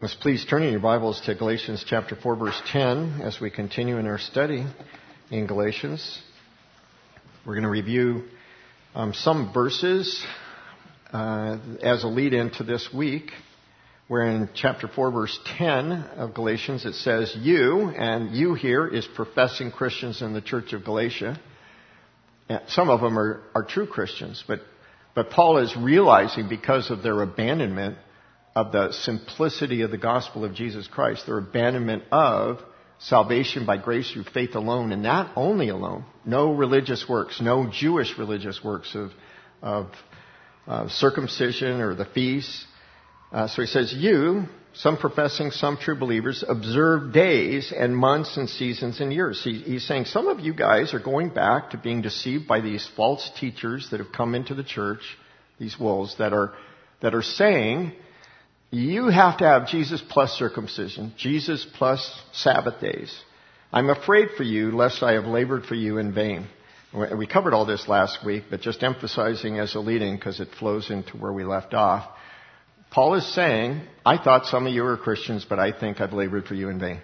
Let's please turn in your Bibles to Galatians chapter 4, verse 10 as we continue in our study in Galatians. We're going to review some verses as a lead-in to this week, where in chapter 4, verse 10 of Galatians it says, you, and you here is professing Christians in the church of Galatia. Some of them are true Christians, but Paul is realizing because of their abandonment of the simplicity of the gospel of Jesus Christ, their abandonment of salvation by grace through faith alone, and that only alone. No religious works, no Jewish religious works of circumcision or the feasts. So he says, you, some professing, some true believers, observe days and months and seasons and years. He's saying some of you guys are going back to being deceived by these false teachers that have come into the church, these wolves that are saying, you have to have Jesus plus circumcision, Jesus plus Sabbath days. I'm afraid for you, lest I have labored for you in vain. We covered all this last week, but just emphasizing as a lead-in because it flows into where we left off. Paul is saying, I thought some of you were Christians, but I think I've labored for you in vain.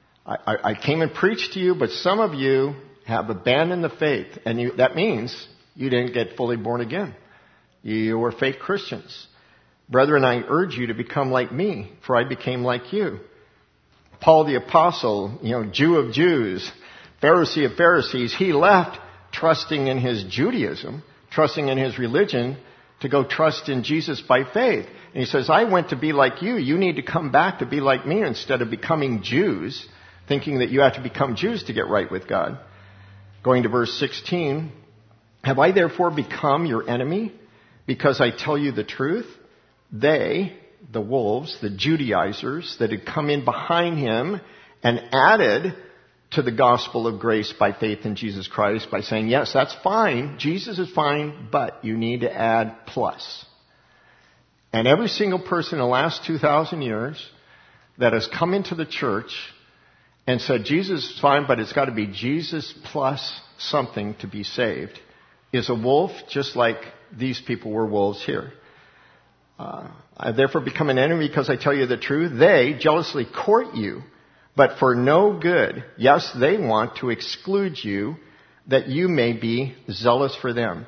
I came and preached to you, but some of you have abandoned the faith, and that means you didn't get fully born again. You were fake Christians. Brethren, I urge you to become like me, for I became like you. Paul the apostle, Jew of Jews, Pharisee of Pharisees, he left trusting in his Judaism, trusting in his religion, to go trust in Jesus by faith. And he says, I went to be like you. You need to come back to be like me instead of becoming Jews, thinking that you have to become Jews to get right with God. Going to verse 16, have I therefore become your enemy because I tell you the truth? They, the wolves, the Judaizers that had come in behind him and added to the gospel of grace by faith in Jesus Christ by saying, yes, that's fine. Jesus is fine, but you need to add plus. And every single person in the last 2,000 years that has come into the church and said, Jesus is fine, but it's got to be Jesus plus something to be saved, is a wolf just like these people were wolves here. I therefore become an enemy because I tell you the truth. They jealously court you, but for no good. Yes, they want to exclude you that you may be zealous for them.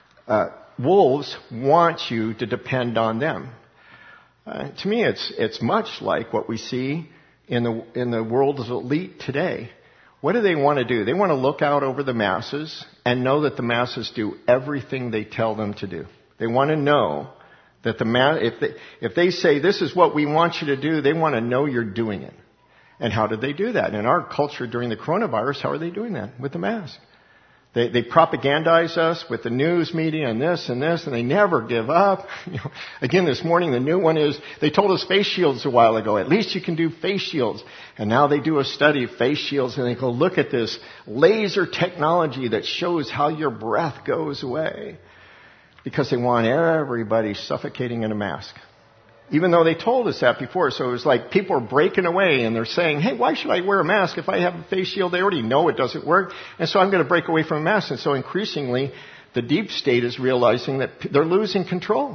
Wolves want you to depend on them. To me, it's much like what we see in the world of elite today. What do they want to do? They want to look out over the masses and know that the masses do everything they tell them to do. They want to know that if they say, this is what we want you to do, they want to know you're doing it. And how did they do that? In our culture during the coronavirus, how are they doing that? With the mask. They propagandize us with the news media and this, and they never give up. Again, this morning, the new one is, they told us face shields a while ago. At least you can do face shields. And now they do a study of face shields, and they go, look at this laser technology that shows how your breath goes away. Because they want everybody suffocating in a mask. Even though they told us that before. So it was like people are breaking away and they're saying, hey, why should I wear a mask if I have a face shield? They already know it doesn't work. And so I'm going to break away from a mask. And so increasingly, the deep state is realizing that they're losing control.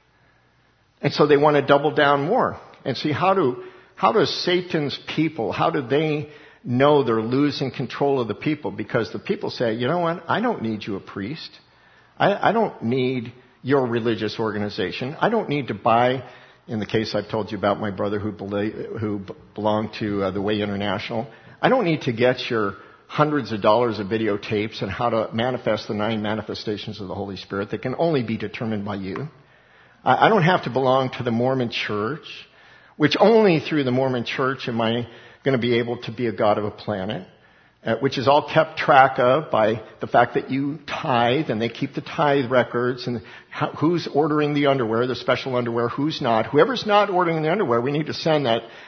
And so they want to double down more. And see, how does Satan's people, how do they know they're losing control of the people? Because the people say, you know what? I don't need you a priest. I don't need your religious organization. I don't need to buy, in the case I've told you about my brother who belonged to the Way International, I don't need to get your hundreds of dollars of videotapes and how to manifest the 9 manifestations of the Holy Spirit that can only be determined by you. I don't have to belong to the Mormon Church, which only through the Mormon Church am I going to be able to be a god of a planet. Which is all kept track of by the fact that you tithe, and they keep the tithe records, and who's ordering the underwear, the special underwear, who's not. Whoever's not ordering the underwear, we need to send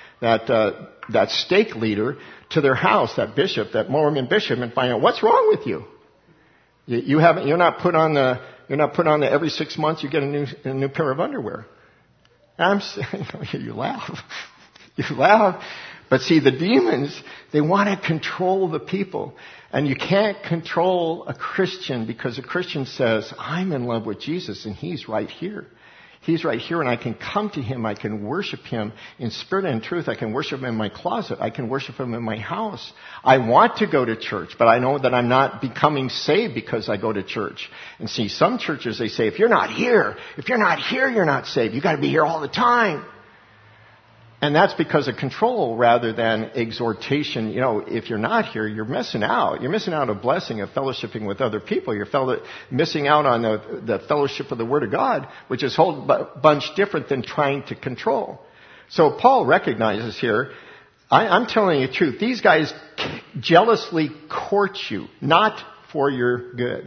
that stake leader to their house, that bishop, that Mormon bishop, and find out what's wrong with you. You're not put on the every 6 months you get a new pair of underwear. You laugh. You laugh. But see, the demons, they want to control the people. And you can't control a Christian because a Christian says, I'm in love with Jesus and he's right here. He's right here and I can come to Him. I can worship Him in spirit and in truth. I can worship Him in my closet. I can worship Him in my house. I want to go to church, but I know that I'm not becoming saved because I go to church. And see, some churches, they say, if you're not here, you're not saved. You've got to be here all the time. And that's because of control rather than exhortation. You know, if you're not here, you're missing out. You're missing out on a blessing of fellowshipping with other people. You're missing out on the fellowship of the Word of God, which is a whole bunch different than trying to control. So Paul recognizes here, I'm telling you the truth, these guys jealously court you, not for your good.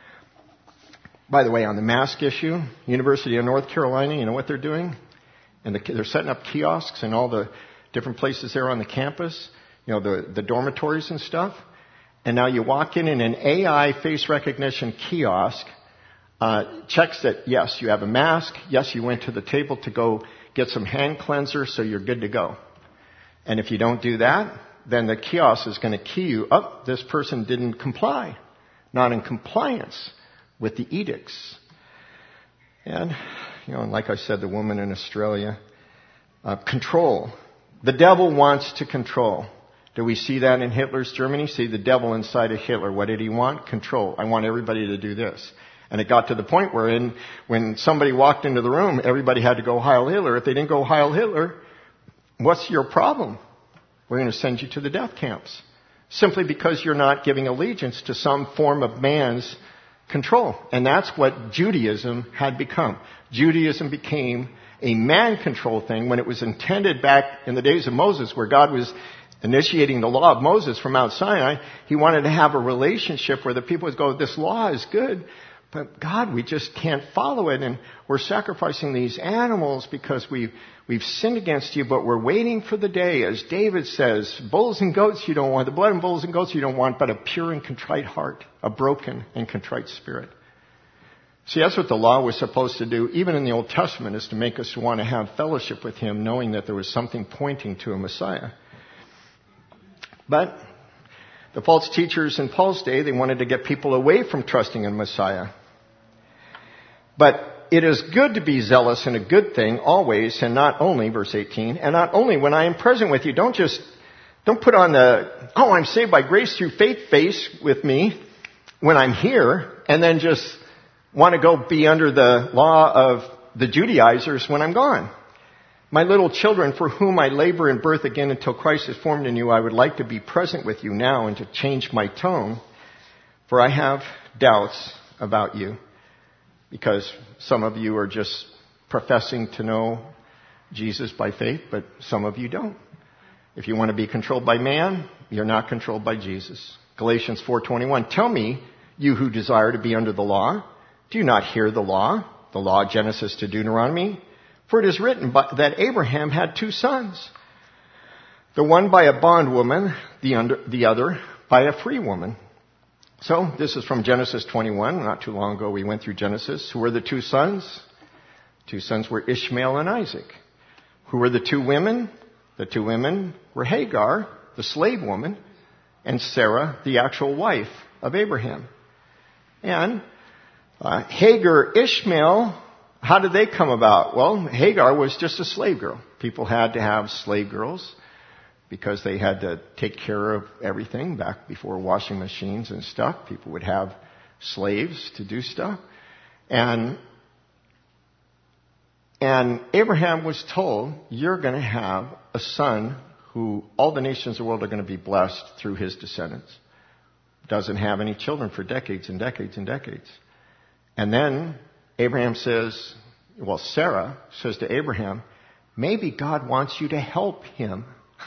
By the way, on the mask issue, University of North Carolina, you know what they're doing? And they're setting up kiosks in all the different places there on the campus, you know, the dormitories and stuff. And now you walk in an AI face recognition kiosk, checks that, yes, you have a mask. Yes, you went to the table to go get some hand cleanser, so you're good to go. And if you don't do that, then the kiosk is going to key you, oh, this person didn't comply, not in compliance with the edicts. And, you know, and like I said, the woman in Australia, control. The devil wants to control. Do we see that in Hitler's Germany? See the devil inside of Hitler. What did he want? Control. I want everybody to do this. And it got to the point where when somebody walked into the room, everybody had to go Heil Hitler. If they didn't go Heil Hitler, what's your problem? We're going to send you to the death camps. Simply because you're not giving allegiance to some form of man's control. And that's what Judaism had become. Judaism became a man-control thing when it was intended back in the days of Moses, where God was initiating the law of Moses from Mount Sinai. He wanted to have a relationship where the people would go, this law is good, but God, we just can't follow it, and we're sacrificing these animals because we've sinned against you, but we're waiting for the day, as David says, bulls and goats you don't want, the blood and bulls and goats you don't want, but a pure and contrite heart, a broken and contrite spirit. See, that's what the law was supposed to do, even in the Old Testament, is to make us want to have fellowship with Him, knowing that there was something pointing to a Messiah. But the false teachers in Paul's day, they wanted to get people away from trusting in Messiah. But it is good to be zealous in a good thing always, and not only, verse 18, and not only when I am present with you. Don't put on I'm saved by grace through faith face with me when I'm here, and then just want to go be under the law of the Judaizers when I'm gone. My little children, for whom I labor in birth again until Christ is formed in you, I would like to be present with you now and to change my tone, for I have doubts about you. Because some of you are just professing to know Jesus by faith, but some of you don't. If you want to be controlled by man, you're not controlled by Jesus. Galatians 4:21, tell me, you who desire to be under the law, do you not hear the law Genesis to Deuteronomy? For it is written that Abraham had two sons, the one by a bondwoman, the other by a free woman. So, this is from Genesis 21. Not too long ago we went through Genesis. Who were the two sons? Two sons were Ishmael and Isaac. Who were the two women? The two women were Hagar, the slave woman, and Sarah, the actual wife of Abraham. And Hagar, Ishmael, how did they come about? Well, Hagar was just a slave girl. People had to have slave girls because they had to take care of everything back before washing machines and stuff. People would have slaves to do stuff. And Abraham was told, you're going to have a son who all the nations of the world are going to be blessed through his descendants. Doesn't have any children for decades and decades and decades. And then Abraham says, Sarah says to Abraham, maybe God wants you to help him.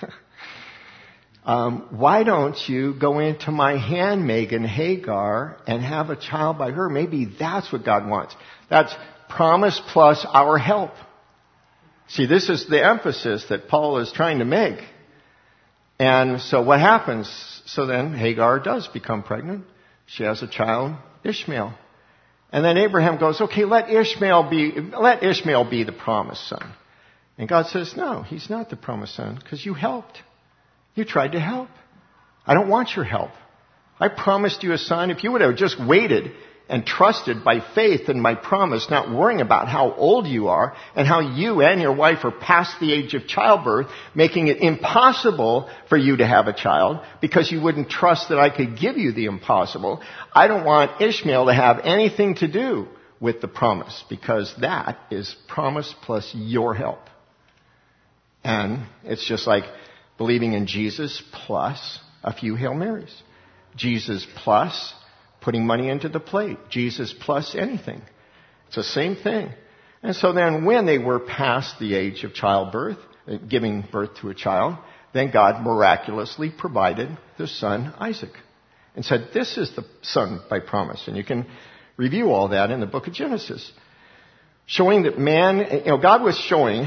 Why don't you go into my handmaiden Hagar and have a child by her? Maybe that's what God wants. That's promise plus our help. See, this is the emphasis that Paul is trying to make. And so what happens? So then Hagar does become pregnant. She has a child, Ishmael. And then Abraham goes, okay, let Ishmael be the promised son. And God says, no, he's not the promised son because you helped. You tried to help. I don't want your help. I promised you a son. If you would have just waited and trusted by faith in my promise, not worrying about how old you are and how you and your wife are past the age of childbirth, making it impossible for you to have a child because you wouldn't trust that I could give you the impossible. I don't want Ishmael to have anything to do with the promise because that is promise plus your help. And it's just like believing in Jesus plus a few Hail Marys. Jesus plus putting money into the plate. Jesus plus anything. It's the same thing. And so then when they were past the age of childbirth, giving birth to a child, then God miraculously provided the son Isaac and said, this is the son by promise. And you can review all that in the book of Genesis. Showing that man, God was showing,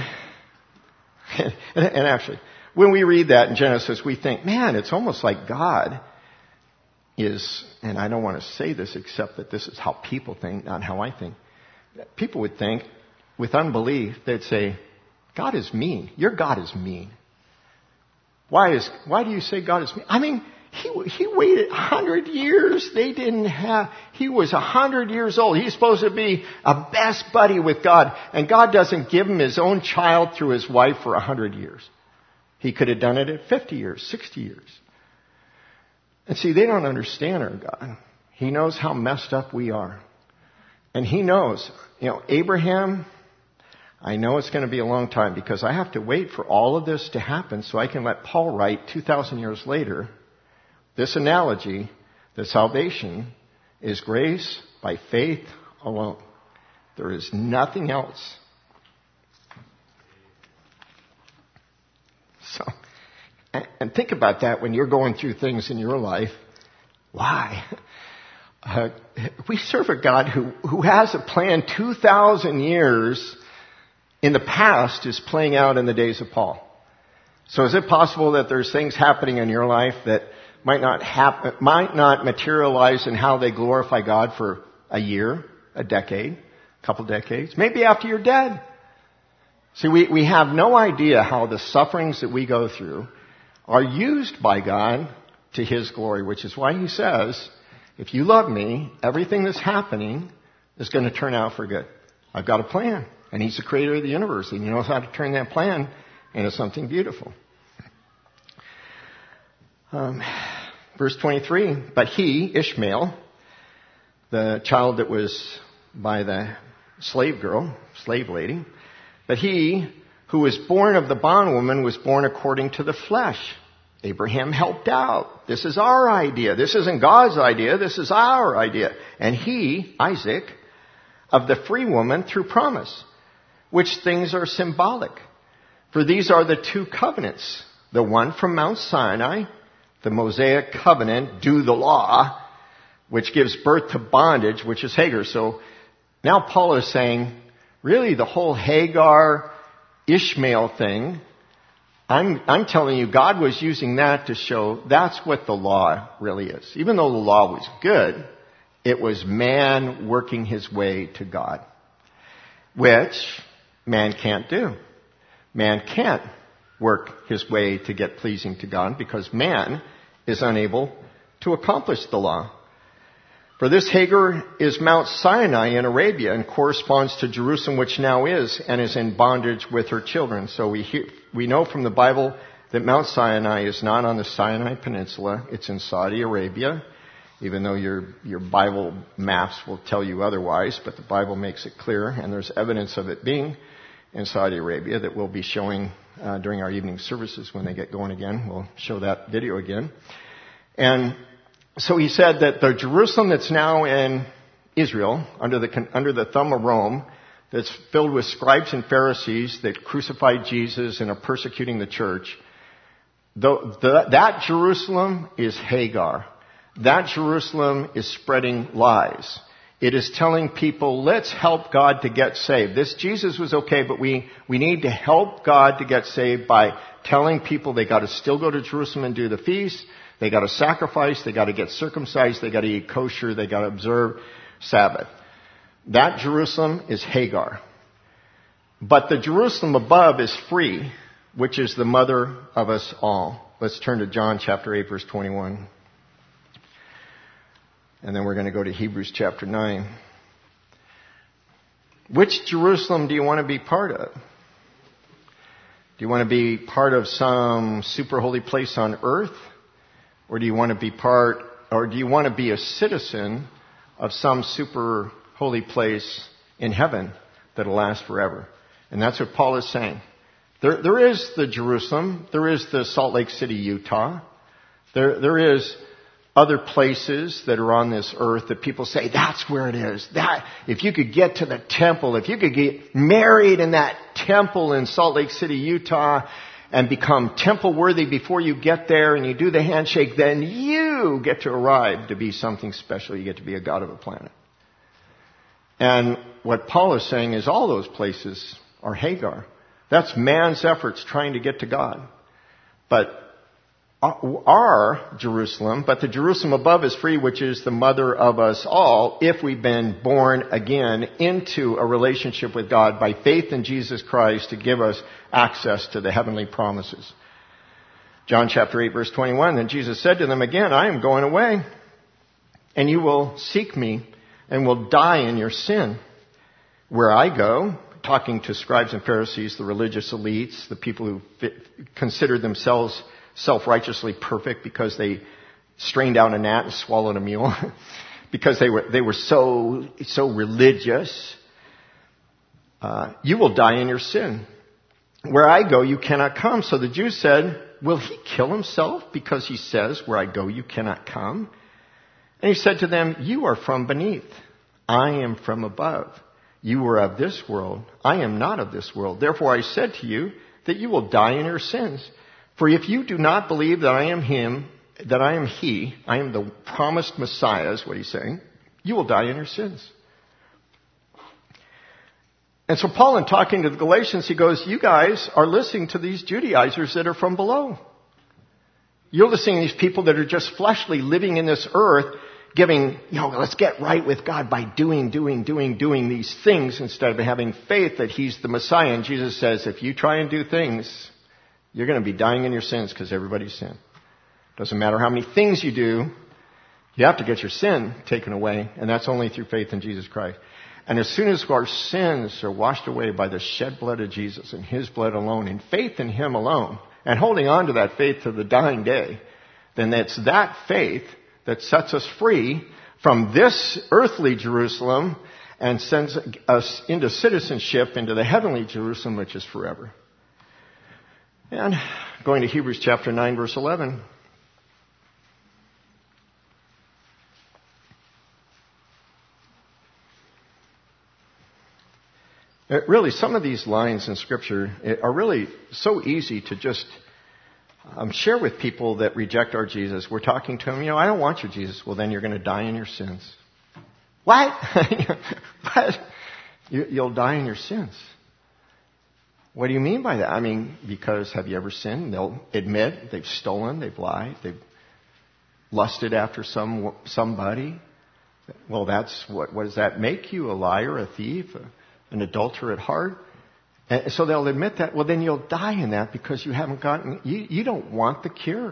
and actually, when we read that in Genesis, we think, man, it's almost like God is, and I don't want to say this except that this is how people think, not how I think. People would think, with unbelief, they'd say, God is mean. Your God is mean. Why do you say God is mean? I mean, he waited 100 years. He was 100 years old. He's supposed to be a best buddy with God. And God doesn't give him his own child through his wife for 100 years. He could have done it at 50 years, 60 years. And see, they don't understand our God. He knows how messed up we are. And he knows, Abraham, I know it's going to be a long time because I have to wait for all of this to happen so I can let Paul write 2,000 years later this analogy that salvation is grace by faith alone. There is nothing else. So, and think about that when you're going through things in your life. Why? We serve a God who has a plan 2,000 years in the past is playing out in the days of Paul. So is it possible that there's things happening in your life that might not materialize in how they glorify God for a year, a decade, a couple decades, maybe after you're dead? See, we have no idea how the sufferings that we go through are used by God to his glory, which is why he says, if you love me, everything that's happening is going to turn out for good. I've got a plan. And he's the creator of the universe. And he knows how to turn that plan into something beautiful. Verse 23, but he, Ishmael, the child that was by the slave lady, but he who was born of the bondwoman was born according to the flesh. Abraham helped out. This is our idea. This isn't God's idea. This is our idea. And he, Isaac, of the free woman through promise, which things are symbolic. For these are the two covenants. The one from Mount Sinai, the Mosaic covenant, do the law, which gives birth to bondage, which is Hagar. So now Paul is saying, really the whole Hagar, Ishmael thing, I'm telling you, God was using that to show that's what the law really is. Even though the law was good, it was man working his way to God, which man can't do. Man can't work his way to get pleasing to God because man is unable to accomplish the law. For this Hagar is Mount Sinai in Arabia and corresponds to Jerusalem, which now is, and is in bondage with her children. So we know from the Bible that Mount Sinai is not on the Sinai Peninsula. It's in Saudi Arabia, even though your Bible maps will tell you otherwise. But the Bible makes it clear, and there's evidence of it being in Saudi Arabia that we'll be showing during our evening services when they get going again. We'll show that video again. And so he said that the Jerusalem that's now in Israel, under the thumb of Rome, that's filled with scribes and Pharisees that crucified Jesus and are persecuting the church, that Jerusalem is Hagar. That Jerusalem is spreading lies. It is telling people, let's help God to get saved. This Jesus was okay, but we need to help God to get saved by telling people they got to still go to Jerusalem and do the feast. They got to sacrifice. They got to get circumcised. They got to eat kosher. They got to observe Sabbath. That Jerusalem is Hagar. But the Jerusalem above is free, which is the mother of us all. Let's turn to John chapter 8, verse 21. And then we're going to go to Hebrews chapter 9. Which Jerusalem do you want to be part of? Do you want to be part of some super holy place on earth? Or do you want to be a citizen of some super holy place in heaven that'll last forever? And that's what Paul is saying. There is the Jerusalem. There is the Salt Lake City, Utah. There is other places that are on this earth that people say, that's where it is. That, if you could get to the temple, if you could get married in that temple in Salt Lake City, Utah, and become temple worthy before you get there and you do the handshake, then you get to arrive to be something special. You get to be a god of a planet. And what Paul is saying is all those places are Hagar. That's man's efforts trying to get to God. But the Jerusalem above is free, which is the mother of us all, if we've been born again into a relationship with God by faith in Jesus Christ to give us access to the heavenly promises. John chapter 8, verse 21, then Jesus said to them again, I am going away, and you will seek me and will die in your sin. Where I go, talking to scribes and Pharisees, the religious elites, the people who considered themselves self-righteously perfect because they strained out a gnat and swallowed a mule, because they were so religious. You will die in your sin. Where I go, you cannot come. So the Jews said, will he kill himself because he says, where I go, you cannot come? And he said to them, you are from beneath. I am from above. You are of this world. I am not of this world. Therefore I said to you that you will die in your sins. For if you do not believe that I am he, I am the promised Messiah, is what he's saying, you will die in your sins. And so Paul, in talking to the Galatians, he goes, you guys are listening to these Judaizers that are from below. You're listening to these people that are just fleshly living in this earth, giving, let's get right with God by doing these things instead of having faith that he's the Messiah. And Jesus says, if you try and do things, you're going to be dying in your sins because everybody's sin. Doesn't matter how many things you do, you have to get your sin taken away, and that's only through faith in Jesus Christ. And as soon as our sins are washed away by the shed blood of Jesus and his blood alone, and faith in him alone, and holding on to that faith to the dying day, then it's that faith that sets us free from this earthly Jerusalem and sends us into citizenship into the heavenly Jerusalem, which is forever. And going to Hebrews chapter 9, verse 11. Really, some of these lines in Scripture are really so easy to just share with people that reject our Jesus. We're talking to them, I don't want your Jesus. Well, then you're going to die in your sins. What? What? You'll die in your sins. What do you mean by that? Because have you ever sinned? They'll admit they've stolen, they've lied, they've lusted after somebody. Well, what does that make you? A liar, a thief, an adulterer at heart? And so they'll admit that. Well, then you'll die in that because you haven't you don't want the cure.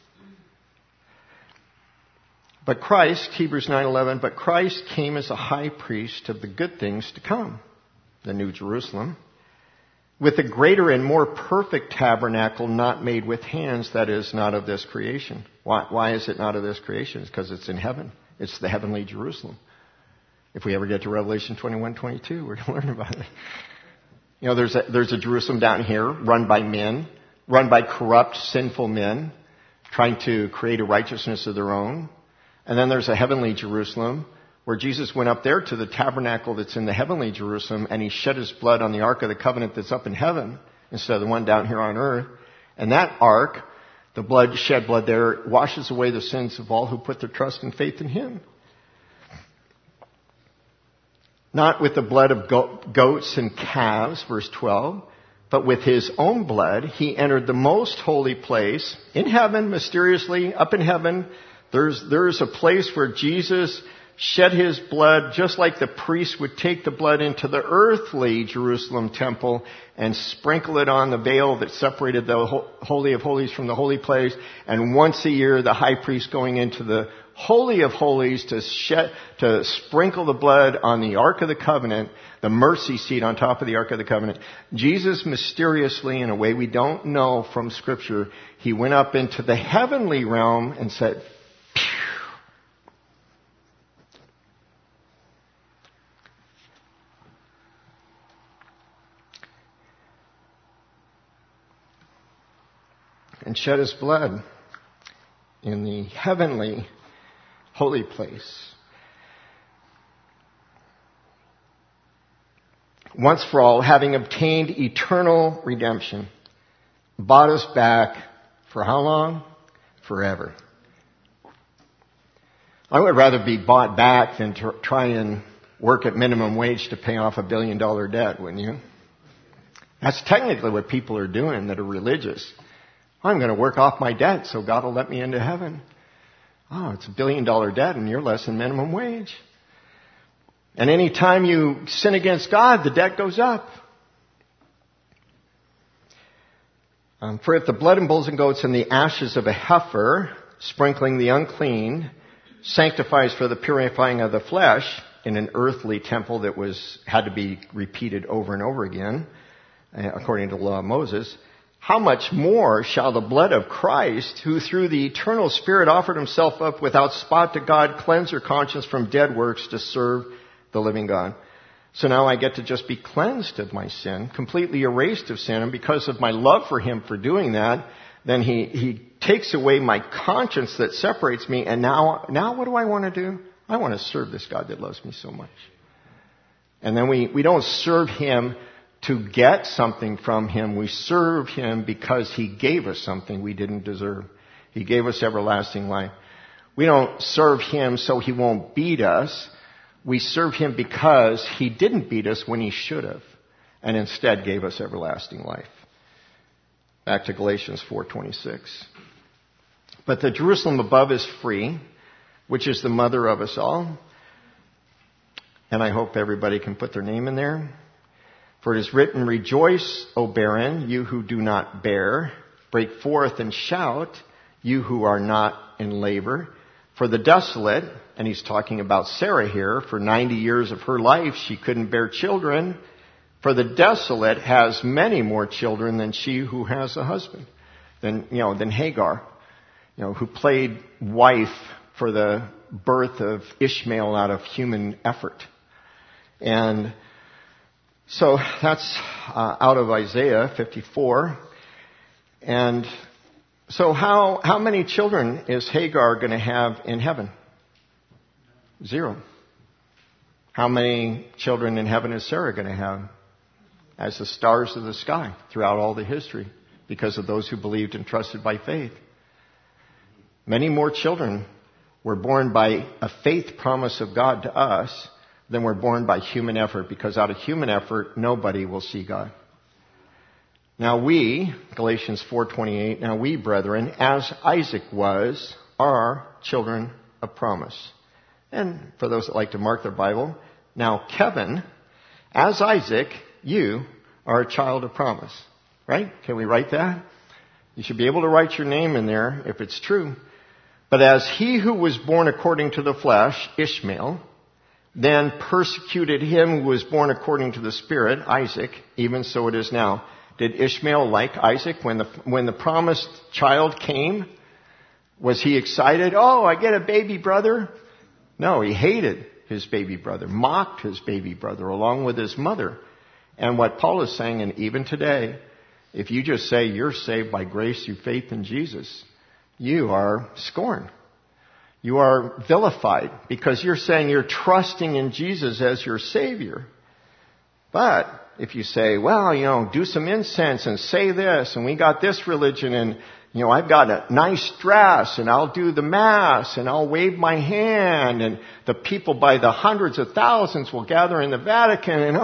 But Christ, Hebrews 9:11, but Christ came as a high priest of the good things to come, the New Jerusalem, with a greater and more perfect tabernacle not made with hands, that is, not of this creation. Why is it not of this creation? It's because it's in heaven. It's the heavenly Jerusalem. If we ever get to Revelation 21:22, we're going to learn about it. There's a Jerusalem down here run by men, run by corrupt, sinful men, trying to create a righteousness of their own. And then there's a heavenly Jerusalem where Jesus went up there to the tabernacle that's in the heavenly Jerusalem, and he shed his blood on the Ark of the Covenant that's up in heaven instead of the one down here on earth. And that Ark, the shed blood there, washes away the sins of all who put their trust and faith in him. Not with the blood of goats and calves, verse 12, but with his own blood, he entered the most holy place in heaven, mysteriously, up in heaven. There's a place where Jesus shed his blood just like the priest would take the blood into the earthly Jerusalem temple and sprinkle it on the veil that separated the Holy of Holies from the holy place. And once a year, the high priest going into the Holy of Holies to sprinkle the blood on the Ark of the Covenant, the mercy seat on top of the Ark of the Covenant. Jesus mysteriously, in a way we don't know from Scripture, he went up into the heavenly realm and said, and shed his blood in the heavenly holy place. Once for all, having obtained eternal redemption, bought us back for how long? Forever. I would rather be bought back than to try and work at minimum wage to pay off $1 billion debt, wouldn't you? That's technically what people are doing that are religious. I'm going to work off my debt so God will let me into heaven. Oh, it's $1 billion debt and you're less than minimum wage. And any time you sin against God, the debt goes up. For if the blood and bulls and goats and the ashes of a heifer, sprinkling the unclean, sanctifies for the purifying of the flesh in an earthly temple that had to be repeated over and over again, according to the law of Moses, how much more shall the blood of Christ, who through the eternal Spirit offered himself up without spot to God, cleanse your conscience from dead works to serve the living God? So now I get to just be cleansed of my sin, completely erased of sin, and because of my love for him for doing that, then he takes away my conscience that separates me, and now what do I want to do? I want to serve this God that loves me so much. And then we don't serve him to get something from him. We serve him because he gave us something we didn't deserve. He gave us everlasting life. We don't serve him so he won't beat us. We serve him because he didn't beat us when he should have, and instead gave us everlasting life. Back to Galatians 4:26. But the Jerusalem above is free, which is the mother of us all. And I hope everybody can put their name in there. For it is written, rejoice, O barren, you who do not bear. Break forth and shout, you who are not in labor. For the desolate, and he's talking about Sarah here, for 90 years of her life she couldn't bear children. For the desolate has many more children than she who has a husband, than Hagar, who played wife for the birth of Ishmael out of human effort. And so that's out of Isaiah 54. And so how many children is Hagar going to have in heaven? 0. How many children in heaven is Sarah going to have? As the stars of the sky throughout all the history, because of those who believed and trusted by faith. Many more children were born by a faith promise of God to us than were born by human effort, because out of human effort, nobody will see God. Now we, Galatians 4:28, now we, brethren, as Isaac was, are children of promise. And for those that like to mark their Bible, now Kevin, as Isaac, you are a child of promise. Right? Can we write that? You should be able to write your name in there if it's true. But as he who was born according to the flesh, Ishmael, then persecuted him who was born according to the Spirit, Isaac, even so it is now. Did Ishmael like Isaac when the promised child came? Was he excited? Oh, I get a baby brother. No, he hated his baby brother, mocked his baby brother along with his mother. And what Paul is saying, and even today, if you just say you're saved by grace through faith in Jesus, you are scorned. You are vilified because you're saying you're trusting in Jesus as your Savior. But if you say, well, do some incense and say this, and we got this religion, and, I've got a nice dress, and I'll do the Mass, and I'll wave my hand, and the people by the hundreds of thousands will gather in the Vatican, and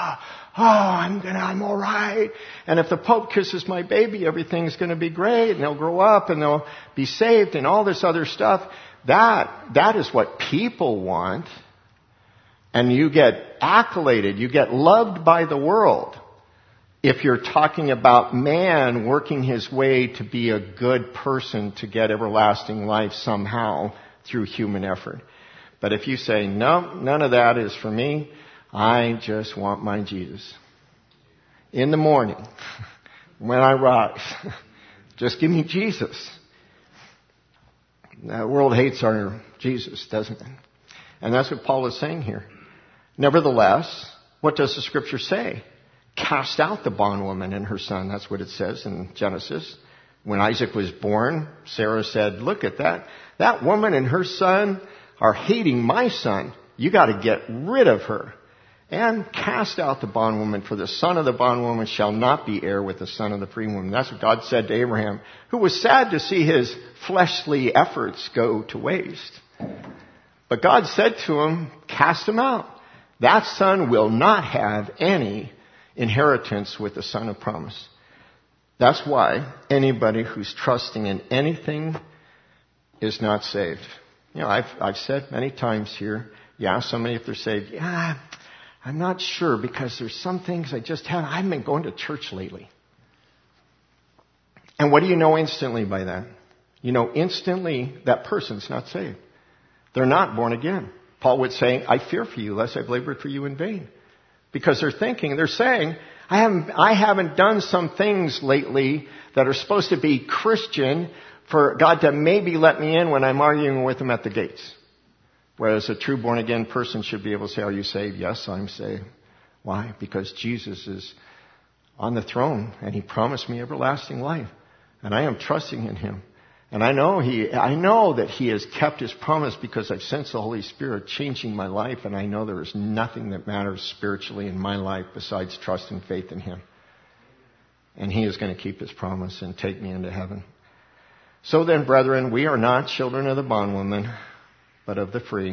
I'm all right. And if the Pope kisses my baby, everything's going to be great, and they'll grow up, and they'll be saved, and all this other stuff. that is what people want. And you get accoladed, you get loved by the world if you're talking about man working his way to be a good person to get everlasting life somehow through human effort. But if you say, no, none of that is for me, I just want my Jesus. In the morning, when I rise, just give me Jesus. The world hates our Jesus, doesn't it? And that's what Paul is saying here. Nevertheless, what does the Scripture say? Cast out the bondwoman and her son. That's what it says in Genesis. When Isaac was born, Sarah said, look at that. That woman and her son are hating my son. You got to get rid of her. And cast out the bondwoman, for the son of the bondwoman shall not be heir with the son of the free woman. That's what God said to Abraham, who was sad to see his fleshly efforts go to waste. But God said to him, cast him out. That son will not have any inheritance with the son of promise. That's why anybody who's trusting in anything is not saved. You know, I've said many times here, you ask somebody if they're saved, I'm not sure because there's some things I haven't been going to church lately. And what do you know instantly by that? You know instantly that person's not saved. They're not born again. Paul would say, I fear for you, lest I've labored for you in vain. Because they're saying, I haven't done some things lately that are supposed to be Christian for God to maybe let me in when I'm arguing with him at the gates. Whereas a true born again person should be able to say, are you saved? Yes, I'm saved. Why? Because Jesus is on the throne and he promised me everlasting life. And I am trusting in him. And I know that he has kept his promise because I've sensed the Holy Spirit changing my life, and I know there is nothing that matters spiritually in my life besides trust and faith in him. And he is going to keep his promise and take me into heaven. So then, brethren, we are not children of the bondwoman, but of the free.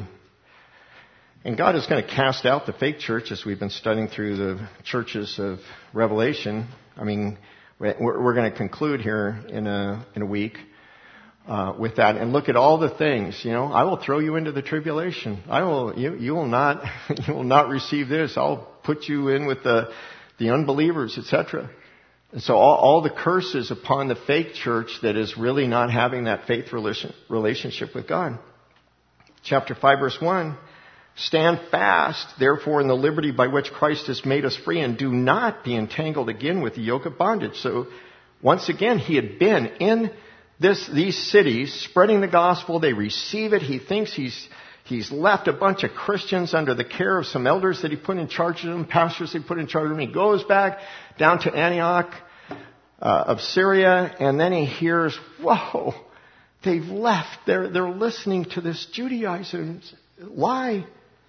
And God is going to cast out the fake church as we've been studying through the churches of Revelation. I mean, we're going to conclude here in a week. With that, and look at all the things, I will throw you into the tribulation. You will not receive this. I'll put you in with the unbelievers, etc. And so all the curses upon the fake church that is really not having that faith relationship with God. Chapter 5, verse 1. Stand fast, therefore, in the liberty by which Christ has made us free, and do not be entangled again with the yoke of bondage. So, once again, he had been in these cities spreading the gospel. They receive it. He thinks he's left a bunch of Christians under the care of some elders that he put in charge of them, pastors he put in charge of them. He goes back down to Antioch of Syria, and then he hears, whoa, they've left. They're listening to this Judaizing lie.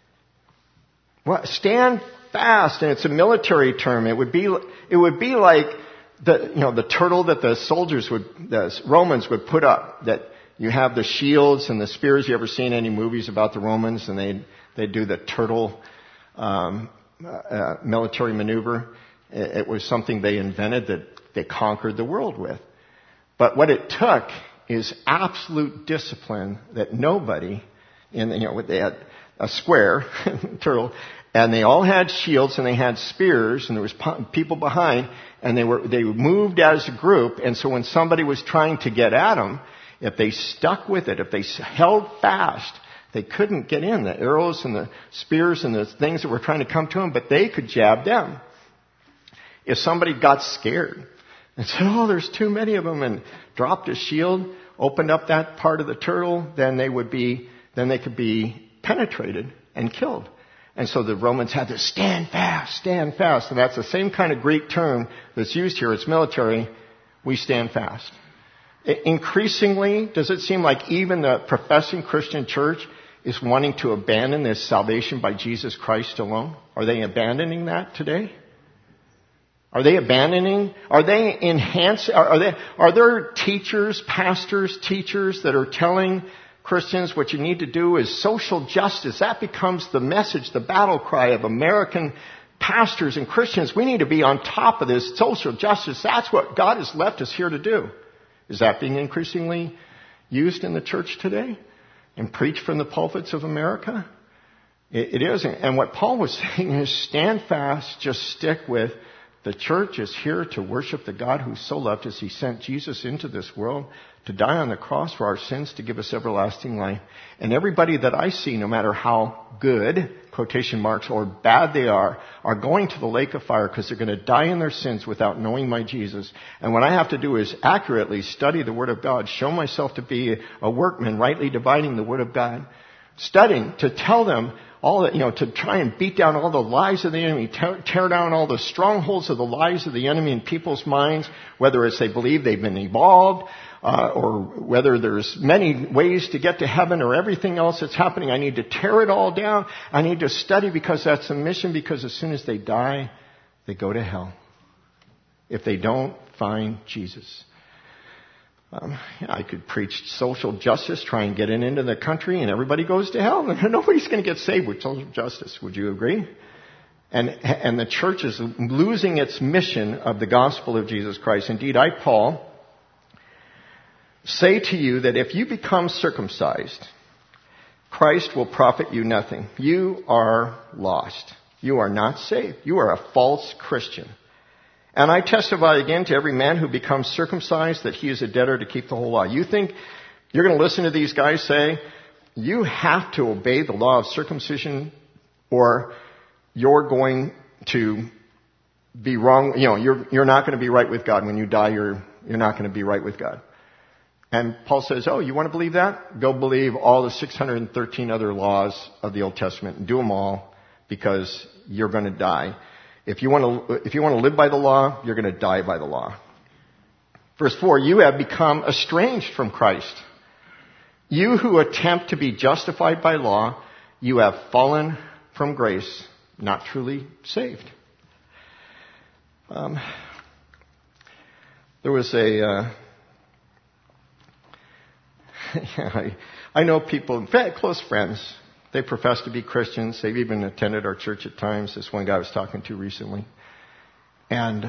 Well, stand fast, and it's a military term. It would be like the turtle that the Romans would put up, that you have the shields and the spears. You ever seen any movies about the Romans? And they do the turtle military maneuver. It was something they invented that they conquered the world with. But what it took is absolute discipline that nobody they had a square turtle, and they all had shields and they had spears, and there was people behind, and they moved as a group. And so when somebody was trying to get at them, if they stuck with it, if they held fast, they couldn't get in. The arrows and the spears and the things that were trying to come to them, but they could jab them. If somebody got scared and said, "Oh, there's too many of them," and dropped a shield, opened up that part of the turtle, then they could be penetrated and killed. And so the Romans had to stand fast. And that's the same kind of Greek term that's used here. It's military. We stand fast. Increasingly, does it seem like even the professing Christian church is wanting to abandon this salvation by Jesus Christ alone? Are they abandoning that today? Are there teachers, pastors, teachers that are telling Christians, what you need to do is social justice? That becomes the message, the battle cry of American pastors and Christians. We need to be on top of this social justice. That's what God has left us here to do. Is that being increasingly used in the church today? and preach from the pulpits of America? It isn't. And what Paul was saying is stand fast, just stick with the church is here to worship the God who so loved us. He sent Jesus into this world to die on the cross for our sins, to give us everlasting life. And everybody that I see, no matter how good, quotation marks, or bad they are going to the lake of fire because they're going to die in their sins without knowing my Jesus. And what I have to do is accurately study the Word of God, show myself to be a workman, rightly dividing the Word of God, studying to tell them all that, to try and beat down all the lies of the enemy, tear down all the strongholds of the lies of the enemy in people's minds, whether it's they believe they've been evolved, or whether there's many ways to get to heaven or everything else that's happening. I need to tear it all down. I need to study because that's the mission, because as soon as they die, they go to hell if they don't find Jesus. I could preach social justice, try and get it into the country, and everybody goes to hell. Nobody's going to get saved with social justice. Would you agree? And the church is losing its mission of the gospel of Jesus Christ. Indeed, I, Paul, say to you that if you become circumcised, Christ will profit you nothing. You are lost. You are not saved. You are a false Christian. And I testify again to every man who becomes circumcised that he is a debtor to keep the whole law. You think you're going to listen to these guys say, you have to obey the law of circumcision or you're going to be wrong. You're not going to be right with God. When you die, you're not going to be right with God. And Paul says, you want to believe that? Go believe all the 613 other laws of the Old Testament and do them all because you're going to die. If you want to live by the law, you're going to die by the law. Verse 4, you have become estranged from Christ. You who attempt to be justified by law, you have fallen from grace, not truly saved. There was I know people, in fact, close friends. They profess to be Christians. They've even attended our church at times. This one guy I was talking to recently. And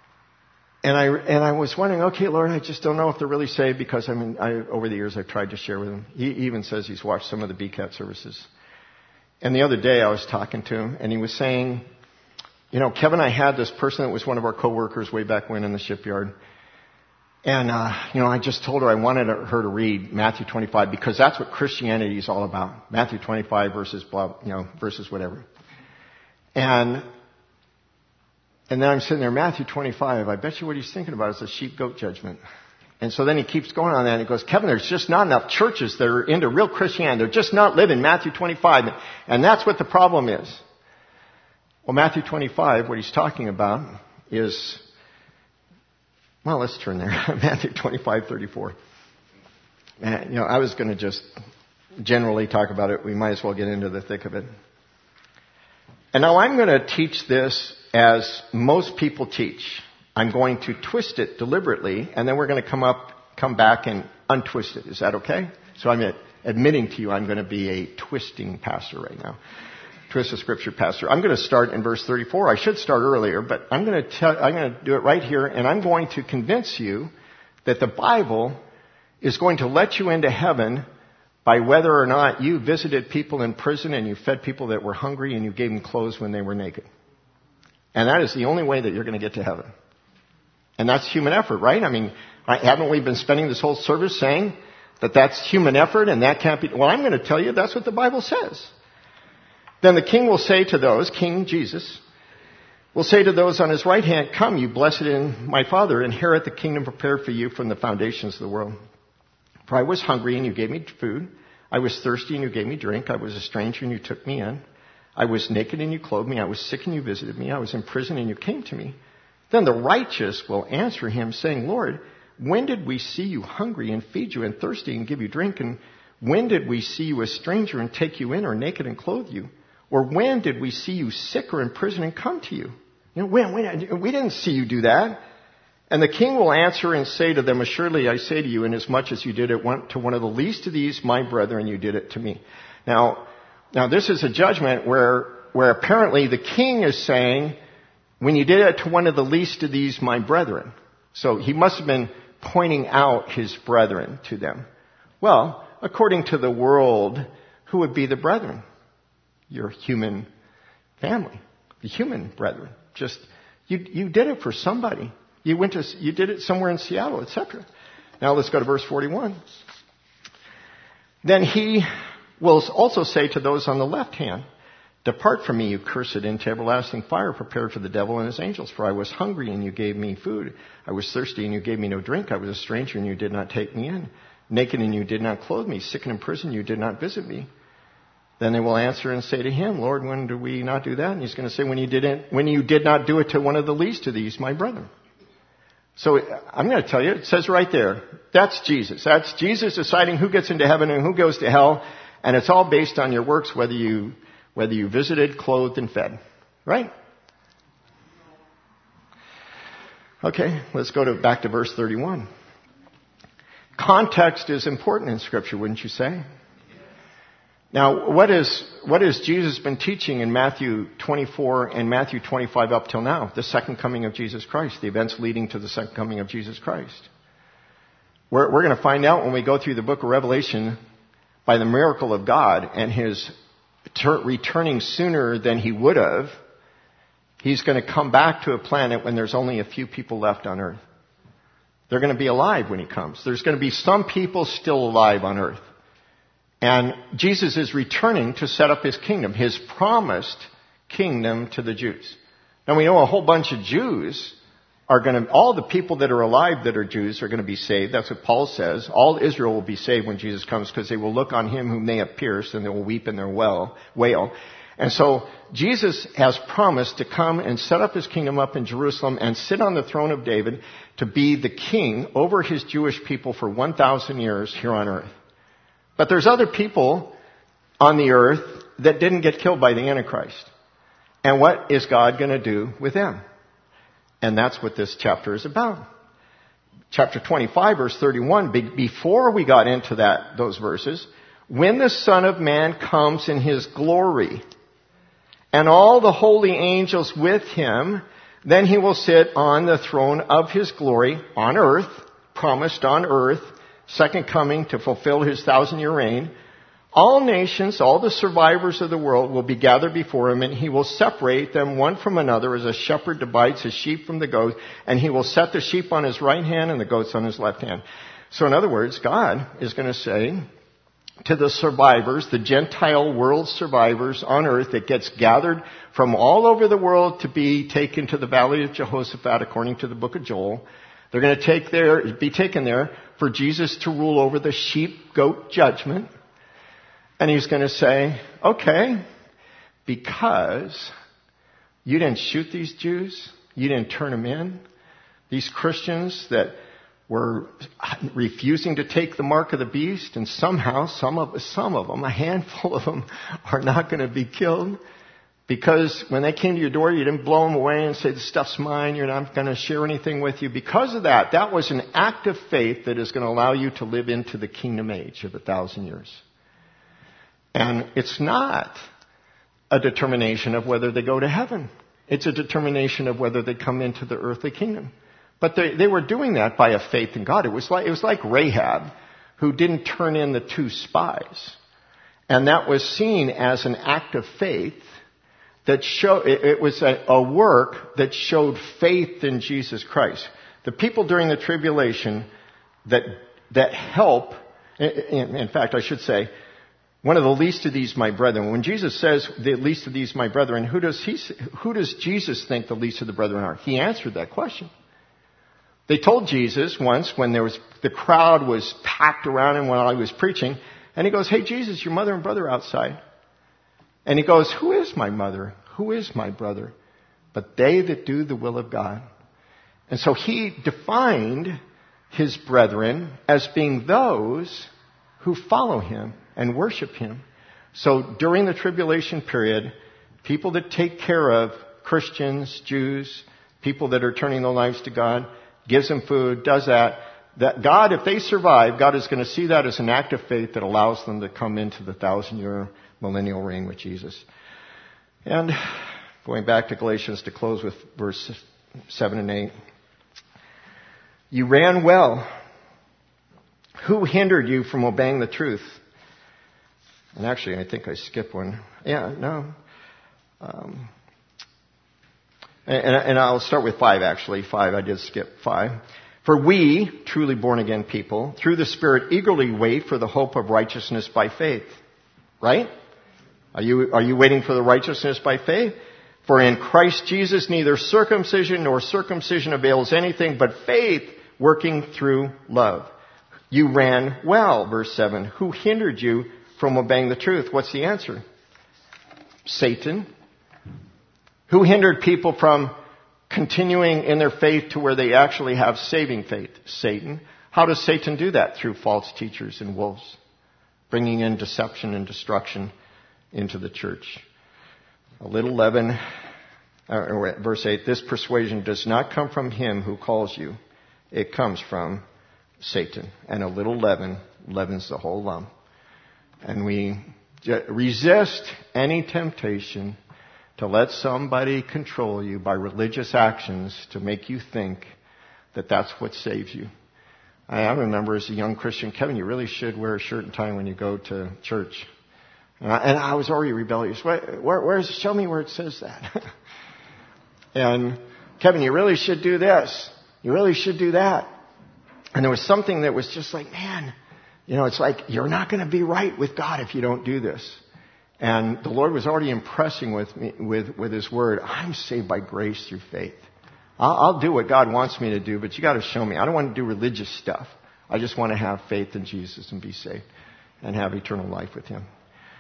I was wondering, okay, Lord, I just don't know if they're really saved because, over the years I've tried to share with him. He even says he's watched some of the BCAT services. And the other day I was talking to him and he was saying, Kevin, I had this person that was one of our coworkers way back when in the shipyard. And, I just told her I wanted her to read Matthew 25 because that's what Christianity is all about. Matthew 25 versus versus whatever. And then I'm sitting there, Matthew 25, I bet you what he's thinking about is the sheep-goat judgment. And so then he keeps going on that and he goes, Kevin, there's just not enough churches that are into real Christianity. They're just not living Matthew 25. And that's what the problem is. Well, Matthew 25, what he's talking about is, well, let's turn there. Matthew 25:34. I was going to just generally talk about it. We might as well get into the thick of it. And now I'm going to teach this as most people teach. I'm going to twist it deliberately, and then we're going to come back and untwist it. Is that okay? So I'm admitting to you I'm going to be a twisting pastor right now. Twist the scripture pastor. I'm going to start in verse 34. I should start earlier, but I'm going to do it right here, and I'm going to convince you that the Bible is going to let you into heaven by whether or not you visited people in prison and you fed people that were hungry and you gave them clothes when they were naked. And that is the only way that you're going to get to heaven. And that's human effort, right? Haven't we been spending this whole service saying that that's human effort and that can't be? Well, I'm going to tell you that's what the Bible says. Then the king will say to those, King Jesus, will say to those on his right hand, come, you blessed in my Father, inherit the kingdom prepared for you from the foundations of the world. For I was hungry and you gave me food. I was thirsty and you gave me drink. I was a stranger and you took me in. I was naked and you clothed me. I was sick and you visited me. I was in prison and you came to me. Then the righteous will answer him saying, Lord, when did we see you hungry and feed you and thirsty and give you drink? And when did we see you a stranger and take you in or naked and clothe you? Or when did we see you sick or in prison and come to you? When we didn't see you do that. And the king will answer and say to them, assuredly I say to you, inasmuch as you did it to one of the least of these, my brethren, you did it to me. Now this is a judgment where apparently the king is saying, when you did it to one of the least of these, my brethren. So he must have been pointing out his brethren to them. Well, according to the world, who would be the brethren? Your human family, the human brethren. Just, you did it for somebody. You did it somewhere in Seattle, etc. Now let's go to verse 41. Then he will also say to those on the left hand, depart from me, you cursed, into everlasting fire prepared for the devil and his angels. For I was hungry, and you gave me food. I was thirsty, and you gave me no drink. I was a stranger, and you did not take me in. Naked, and you did not clothe me. Sick and in prison, you did not visit me. Then they will answer and say to him, Lord, when did we not do that? And he's going to say, when you did not do it to one of the least of these, my brethren. So I'm going to tell you, it says right there, that's Jesus. That's Jesus deciding who gets into heaven and who goes to hell. And it's all based on your works, whether you visited, clothed, and fed. Right? Okay, let's go back to verse 31. Context is important in Scripture, wouldn't you say? Now, what has Jesus been teaching in Matthew 24 and Matthew 25 up till now? The second coming of Jesus Christ, the events leading to the second coming of Jesus Christ. We're going to find out when we go through the book of Revelation, by the miracle of God and his returning sooner than he would have, he's going to come back to a planet when there's only a few people left on earth. They're going to be alive when he comes. There's going to be some people still alive on earth. And Jesus is returning to set up his kingdom, his promised kingdom to the Jews. Now we know a whole bunch of Jews all the people that are alive that are Jews are going to be saved. That's what Paul says. All Israel will be saved when Jesus comes because they will look on him whom they have pierced and they will weep in their wail. And so Jesus has promised to come and set up his kingdom up in Jerusalem and sit on the throne of David to be the king over his Jewish people for 1,000 years here on earth. But there's other people on the earth that didn't get killed by the Antichrist. And what is God going to do with them? And that's what this chapter is about. Chapter 25, verse 31, before we got into those verses, when the Son of Man comes in his glory, and all the holy angels with him, then he will sit on the throne of his glory on earth, promised on earth, second coming to fulfill his 1,000-year reign. All nations, all the survivors of the world will be gathered before him, and he will separate them one from another as a shepherd divides his sheep from the goats, and he will set the sheep on his right hand and the goats on his left hand. So in other words, God is going to say to the survivors, the Gentile world survivors on earth that gets gathered from all over the world to be taken to the valley of Jehoshaphat according to the book of Joel, they're going to be taken there for Jesus to rule over the sheep-goat judgment. And he's going to say, okay, because you didn't shoot these Jews, you didn't turn them in, these Christians that were refusing to take the mark of the beast, and somehow some of them, a handful of them, are not going to be killed. Because when they came to your door, you didn't blow them away and say, the stuff's mine, you're not going to share anything with you. Because of that was an act of faith that is going to allow you to live into the kingdom age of 1,000 years. And it's not a determination of whether they go to heaven. It's a determination of whether they come into the earthly kingdom. But they were doing that by a faith in God. It was like Rahab, who didn't turn in the 2 spies. And that was seen as an act of faith that it was a work that showed faith in Jesus Christ. The people during the tribulation that help, in fact, I should say, one of the least of these, my brethren. When Jesus says the least of these, my brethren, who does Jesus think the least of the brethren are? He answered that question. They told Jesus once when the crowd was packed around him while I was preaching, and he goes, hey Jesus, your mother and brother are outside. And he goes, who is my mother? Who is my brother? But they that do the will of God. And so he defined his brethren as being those who follow him and worship him. So during the tribulation period, people that take care of Christians, Jews, people that are turning their lives to God, gives them food, does that God, if they survive, God is going to see that as an act of faith that allows them to come into the 1,000-year millennial reign with Jesus. And going back to Galatians to close with verse 7 and 8. You ran well. Who hindered you from obeying the truth? And actually, I think I skipped one. Yeah, no. And I'll start with 5, actually. 5, I did skip 5. For we, truly born again people, through the Spirit eagerly wait for the hope of righteousness by faith. Right? Are you waiting for the righteousness by faith? For in Christ Jesus neither circumcision nor circumcision avails anything, but faith working through love. You ran well, verse 7. Who hindered you from obeying the truth? What's the answer? Satan. Who hindered people from continuing in their faith to where they actually have saving faith? Satan. How does Satan do that? Through false teachers and wolves, bringing in deception and destruction into the church. A little leaven, verse 8, this persuasion does not come from him who calls you. It comes from Satan. And a little leaven leavens the whole lump. And we resist any temptation to let somebody control you by religious actions to make you think that that's what saves you. I remember as a young Christian, Kevin, you really should wear a shirt and tie when you go to church. And I was already rebellious. Show me where it says that. And Kevin, you really should do this. You really should do that. And there was something that was just like, man, it's like you're not going to be right with God if you don't do this. And the Lord was already impressing with me with His Word. I'm saved by grace through faith. I'll do what God wants me to do, but you got to show me. I don't want to do religious stuff. I just want to have faith in Jesus and be saved and have eternal life with Him.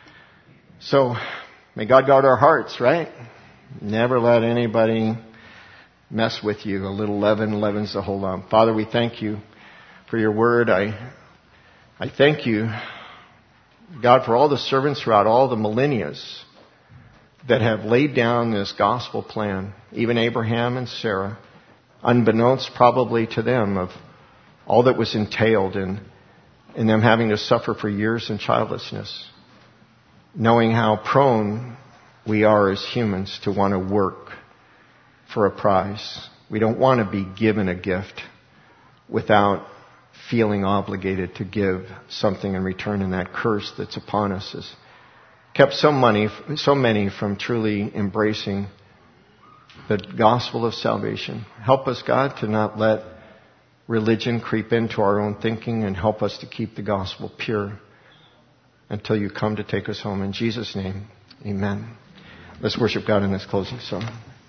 So, may God guard our hearts, right? Never let anybody mess with you. A little leaven leavens the whole lump. Father, we thank you for your word. I thank you, God, for all the servants throughout all the millennia that have laid down this gospel plan, even Abraham and Sarah, unbeknownst probably to them of all that was entailed in them having to suffer for years in childlessness, knowing how prone we are as humans to want to work for a prize. We don't want to be given a gift without feeling obligated to give something in return, and that curse that's upon us has kept so many from truly embracing the gospel of salvation. Help us, God, to not let religion creep into our own thinking, and help us to keep the gospel pure until you come to take us home. In Jesus' name, amen. Let's worship God in this closing song.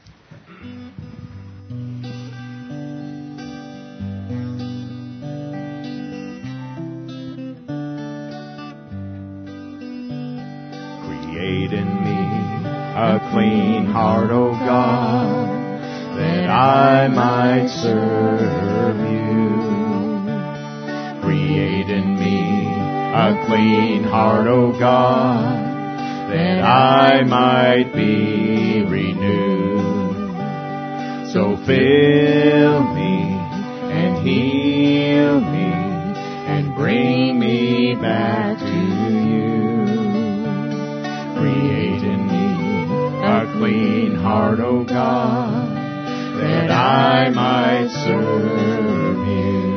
Create in me a clean heart, O God, that I might serve you. Create in me a clean heart, O God, that I might be renewed. So fill me and heal me and bring me back to you. Create in me a clean heart, O God, that I might serve you.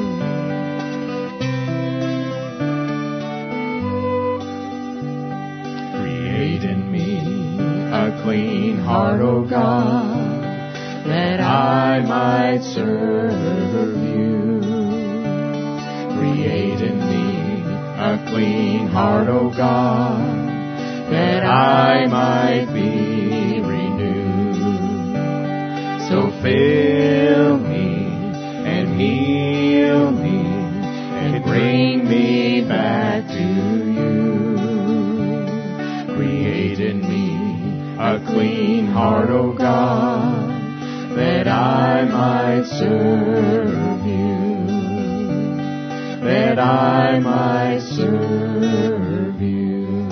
Create in me a clean heart, O God, that I might serve you. Create in me a clean heart, O God, that I might be renewed. So fill me and heal me and bring me back to you. Create in me a clean heart, O God, that I might serve you, that I might serve you.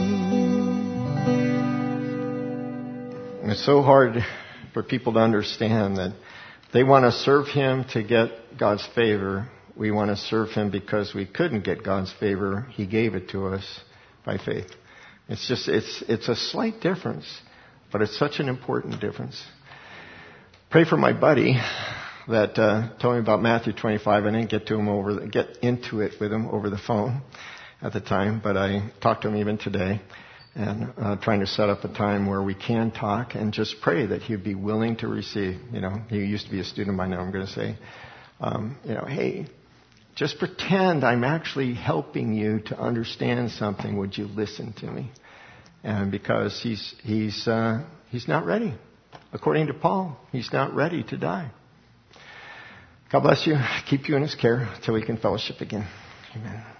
It's so hard for people to understand that they want to serve Him to get God's favor. We want to serve Him because we couldn't get God's favor. He gave it to us by faith. It's a slight difference, but it's such an important difference. Pray for my buddy. that told me about Matthew 25. I didn't get into it with him over the phone at the time, but I talked to him even today, and trying to set up a time where we can talk and just pray that he'd be willing to receive. He used to be a student of mine. Now I'm going to say, hey, just pretend I'm actually helping you to understand something. Would you listen to me? And because he's not ready. According to Paul, he's not ready to die. God bless you. Keep you in his care until we can fellowship again. Amen.